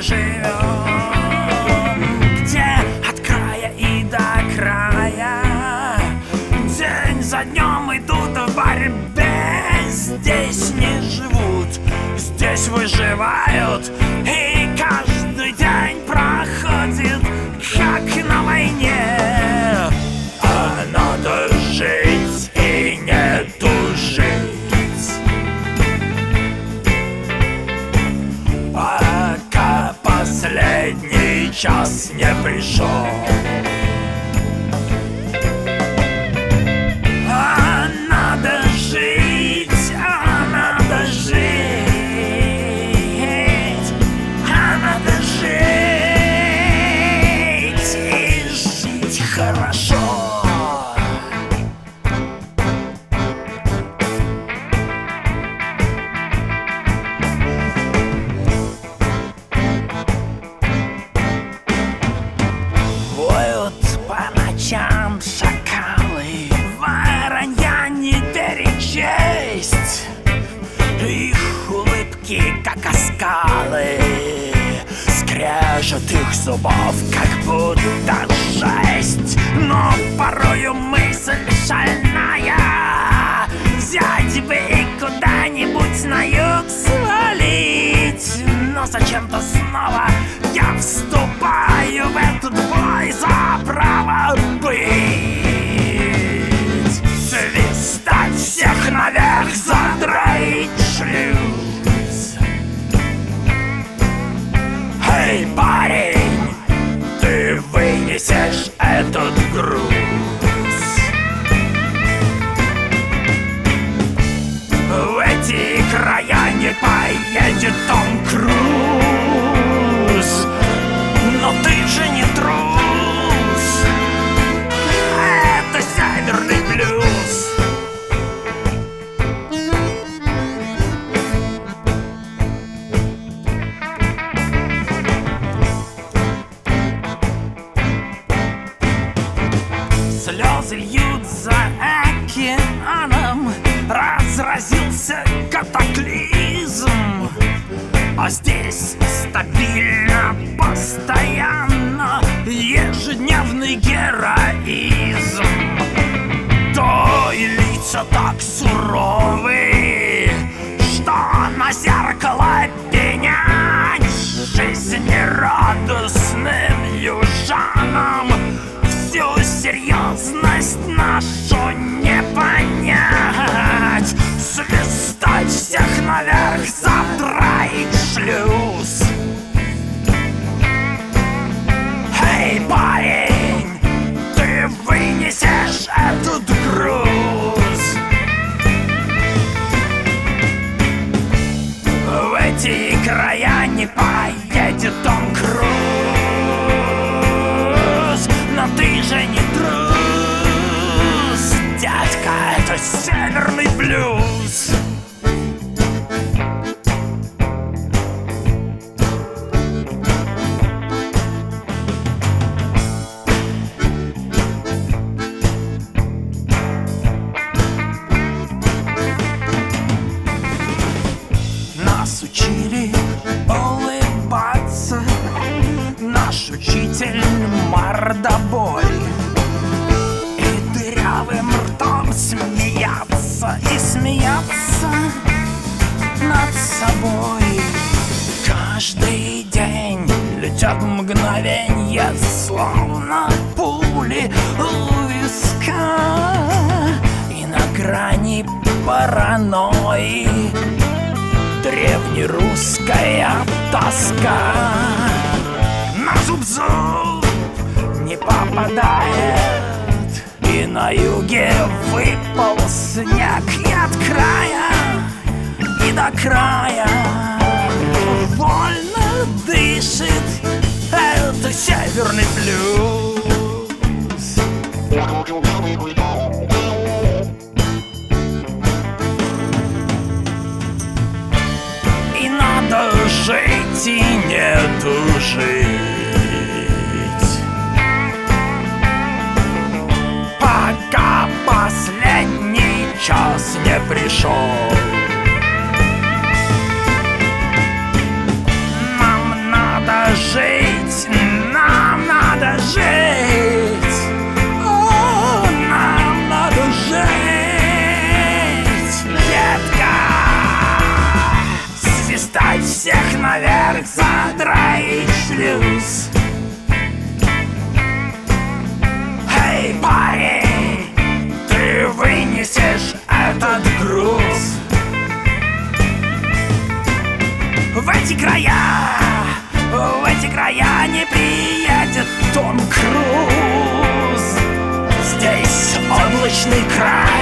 живем, где от края и до края день за днем идут в борьбе. Здесь не живут, здесь выживают, и каждый день проходит, как на войне. А надо жить и не тужить, пока последний час не пришел. А надо жить, а надо жить, а надо жить и жить хорошо. Ночам шакалы, воронья не перечесть, их улыбки, как оскалы, скрежет их зубов, как будто жесть. Но порою мысль шальная, взять бы и куда-нибудь на юг свалить. Но зачем-то снова я вступаю в этот бой за право быть, свистать всех наверх, задраить шлюз. Эй, парень, ты вынесешь этот груз. В эти края не поедет Том Круз, но ты же не трус, это северный блюз. Слезы льют за океаном, разразился катаклизм, а здесь стабильно, постоянно ежедневный героизм. То и лица так суровы, что на зеркало пенять. Жизнерадостным южанам всю серьезность нашу не понять. Свистать всех наверх, задраить шлюз. Эй, парень, ты вынесешь этот груз. В эти края не поедет Том Круз, но ты же не трус, дядька, это северный блюз. Нас учили улыбаться, наш учитель мордобой, и дырявым ртом смеяться и смеяться над собой. Каждый день летят мгновенья, словно пули у виска, и на грани паранойи древнерусская тоска. На зуб не попадает, и на юге выпал снег, и от края, и до края вольно дышит, это северный блюз. И надо жить и не тужить, пока последний час не пришел. Нам надо груз. Эй, парень, ты вынесешь этот груз. В эти края не приедет Том Круз. Здесь облачный край.